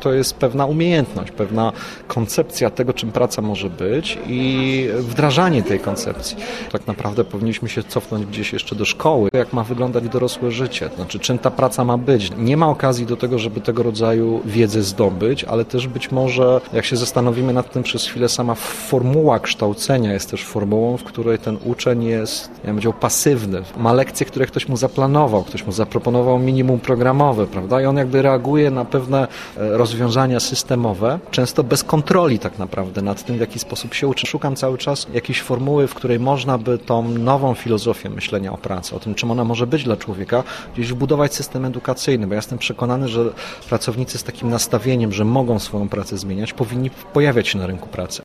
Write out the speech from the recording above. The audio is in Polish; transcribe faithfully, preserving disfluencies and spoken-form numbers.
to jest pewna umiejętność, pewna koncepcja tego, czym praca może być i wdrażanie tej koncepcji. Tak naprawdę powinniśmy się cofnąć gdzieś jeszcze do szkoły, jak ma wyglądać dorosłe życie, to znaczy czym ta praca ma być. Nie ma okazji do tego, żeby tego rodzaju wiedzę zdobyć, ale też być może, jak się zastanowimy nad tym przez chwilę, sama formuła kształcenia jest też formułą, w której ten uczeń jest, ja bym powiedział, pasywny. Ma lekcje, które ktoś mu zaplanował, ktoś mu zaproponował minimum programowe, prawda? I on jakby reaguje na pewne rozwiązania systemowe, często bez kontroli tak naprawdę nad tym, w jaki sposób się uczy. Szukam cały czas jakiejś formuły, w której można by tą nową filozofię myślenia o pracy, o tym, czym ona może być dla człowieka, gdzieś wbudować system edukacyjny, bo ja jestem przekonany, że pracownicy z takim nastawieniem, że mogą swoją pracę zmieniać, powinni pojawiać się na rynku pracy.